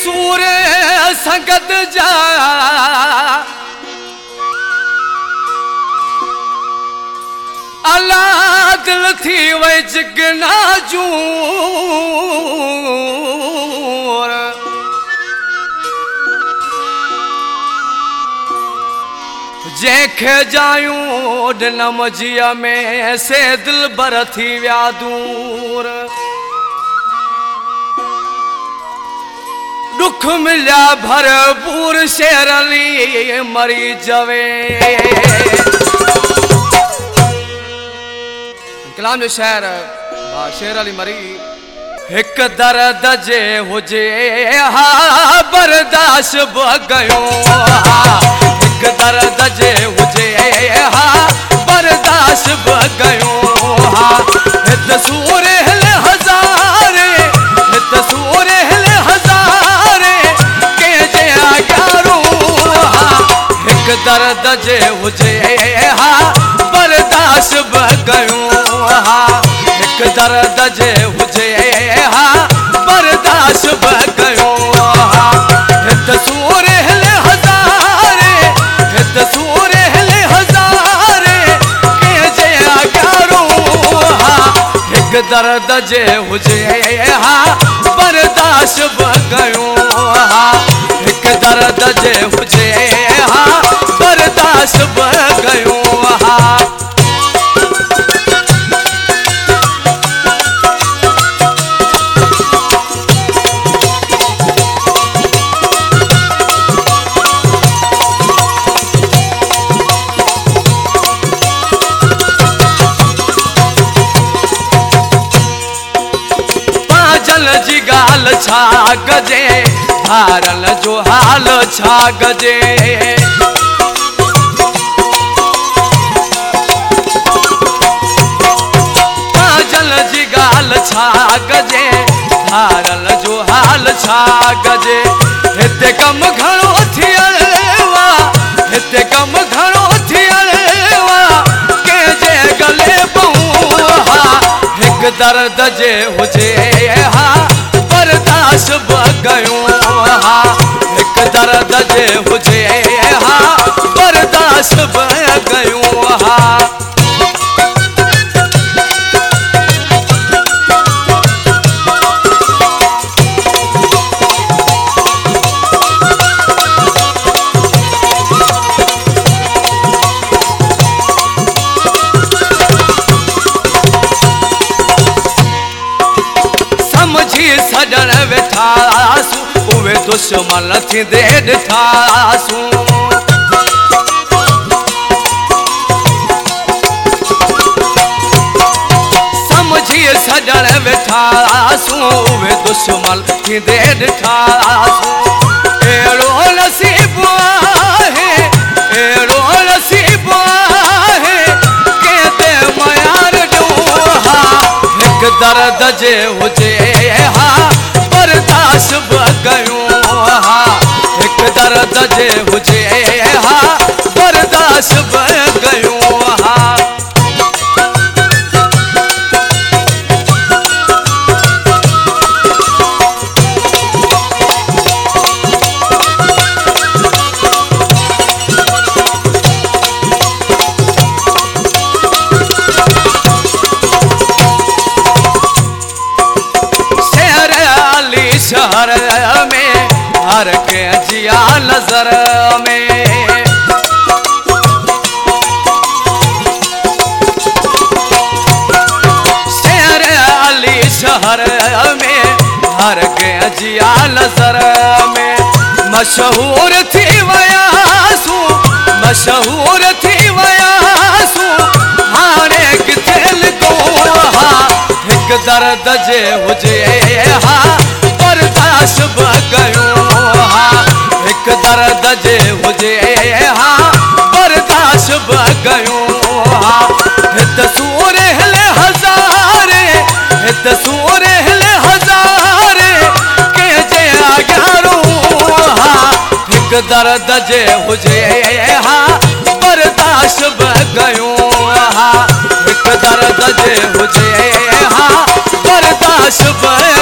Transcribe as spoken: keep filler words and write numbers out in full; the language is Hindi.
सूर संगत जा अला दिल थी वही जिगना जूर जंहिंखे जायूं ॾिनम जीअ में से दिल बर थी विया दूर दुख मिलिया भरपूर शेर अली मरी जवे कलाम जो शेर शेर अली मरी हिक दर्द जे हुजे हा बर्दाश्त ब गयो हिक दर्द जे हुजे हा बर्दाश्त ब गयो हा हित सूर हिल हज़ारे हित सूर हिल हज़ारे के जे आगारो हा हिक दर्द जे हुजे हा बर्दाश्त ब गयो हा हिक दर्द जे हुजे हा बर्दाश्त ब गयो हा हित सूर हिल हज़ारे हित सूर हिल हज़ारे के जे आगारो हा हिक दर्द जे हुजे हा बर्दाश्त ब गयो हा हिक दर्द जे हुजे हा बर्दाश्त ब गयो हा जी गाल छा गजे हारल जो हाल छा गजे काजल जी गाल छा गजे हारल जो हाल छा गजे हिते कम घणो थियल वा हिते कम घणो थियल वा के जे गले पऊं हा हिक दर्द जे हुजे हा बर्दाश्त ब गयो हा हिक दर्द जे हुजे हा बर्दाश्त ब गयो हा सजन वेठासू उहे दुश्मन थींदे ॾिठासू समझी सजन वेठासू उहे दुश्मन थींदे ॾिठासू अहिड़ो नसीब आहे अहिड़ो नसीब आहे कंहिं ते मयार ॾियो हा हिक दर्द जे हुजे हा बर्दाश्त ब गयो हा हिक दर्द जे हुजे हा बर्दाश्त ब गयो हा शहर में हर के जिया नजर में शेर अली शहर में हर के जिया नजर में मशहूर थी वयासू मशहूर थी वयासू हाणे किथे लिखो हा हिक दर्द जे हुजे हा बर्दाश्त ब गयो हा हिक दर्द जे हुजे हा बर्दाश्त ब गयो हा हित सूर हिल हज़ारे हित सूर हिल हज़ारे के जे आगारो हा हिक दर्द जे हुजे हा बर्दाश्त ब गयो हा हिक दर्द जे हुजे हा बर्दाश्त ब